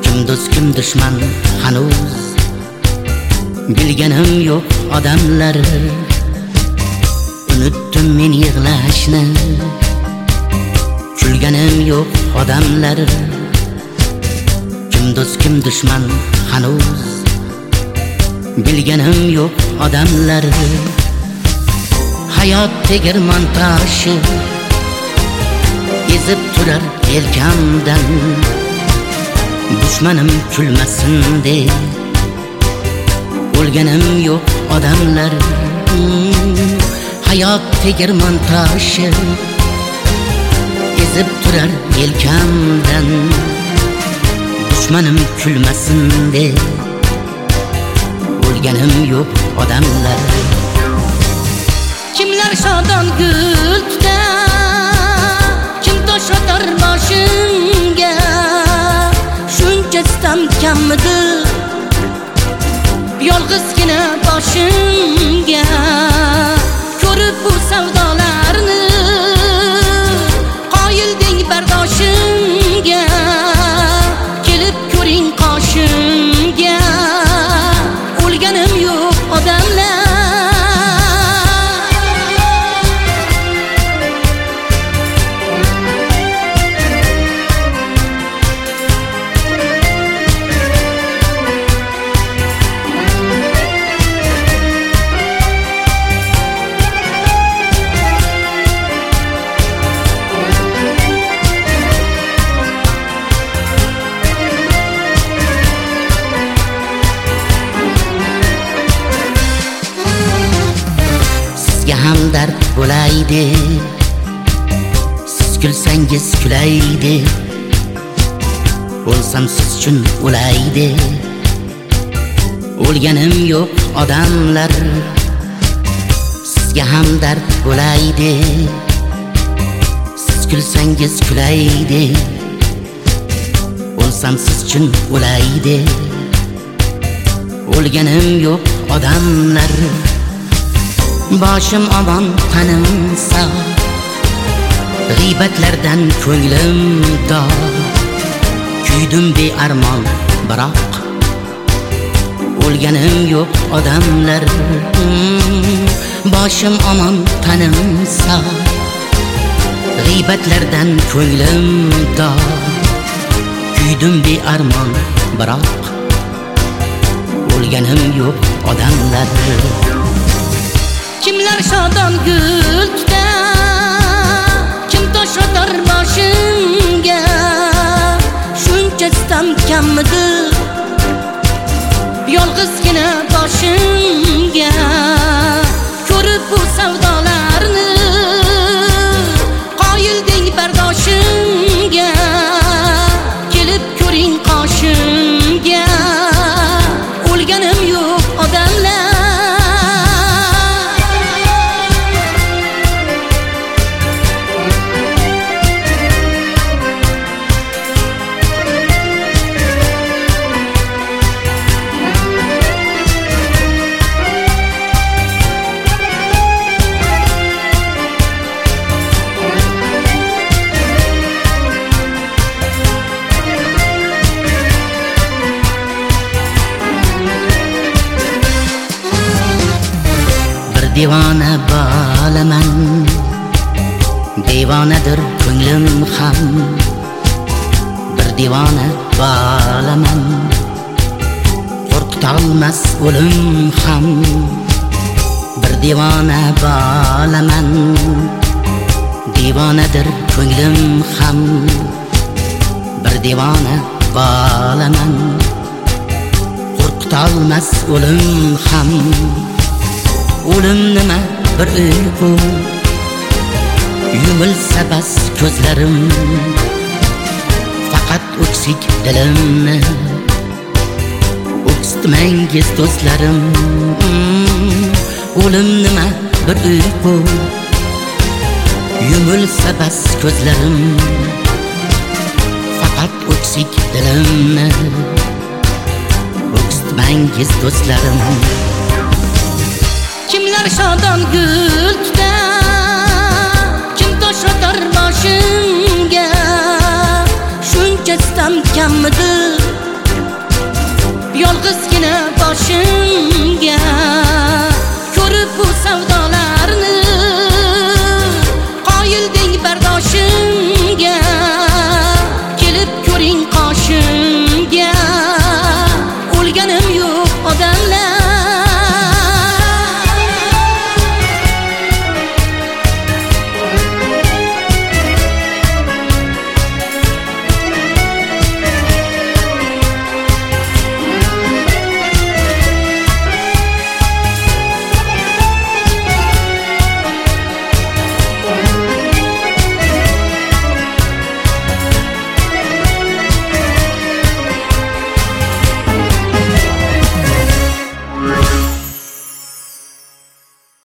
Kim do'st kim dushman hanuz bilganim yo'q odamlar. Unutdim men yig'lashni, kulganim yo'q odamlar. Kim do'st kim dushman hanuz bilganim yo'q odamlar. Hayot tegirmon toshi ezib turar yelkamdan, dushmanim kulmasin deb o'lganim yo'q odamlar. Hayot tegirmon toshi ezib turar yelkamdan, dushmanim kulmasin deb o'lganim yo'q odamlar. Kimlar shodon gul tutar, kim tosh otar boshimga, shuncha sitam kammidir yolg'izgina boshimga. Ko'rib bu savdolarni qoyil deng bardoshimga, kelib ko'ring qoshimga, o'lganim yo'q odamlar. Hamdard bo'laydi, siz kulsangiz kulaydi, o'lsam siz uchun o'laydi. O'lganim yo'q odamlar, sizga hamdard bo'laydi, siz kulsangiz kulaydi, o'lsam siz uchun o'laydi. O'lganim yo'q odamlar. Boshim omon tanim sog', g'iybatlardan ko'nglim dog', kuydim bearmon biroq o'lganim yo'q odamlar. Boshim omon tanim sog', g'iybatlardan ko'nglim dog', kuydim bearmon biroq o'lganim yo'q odamlar. Kimlar shodon gul tutar, kim tosh otar boshimga, shuncha sitam kammidir yolg'izgina boshimga. Ko'rib bu savdolarni qoyil deng bardoshimga, kelib ko'ring qoshimga, o'lganim yo'q odamlar. Devona bolaman, devonadir ko'nglim ham. Bir devona bolaman, qo'rqitolmas o'lim ham. Bir devona bolaman, devonadir ko'nglim ham. Bir devona bolaman, qo'rqitolmas o'lim ham. O'lim nima bir uyqu, yumilsa bas ko'zlarim, faqat o'ksik dilimni o'ksitmangiz do'stlarim. O'lim nima bir uyqu, yumilsa bas ko'zlarim, faqat o'ksik dilimni o'ksitmangiz do'stlarim. Kimlar shodon gul tutar, kim tosh otar boshimga, shuncha sitam kammidir yolg'izgina boshimga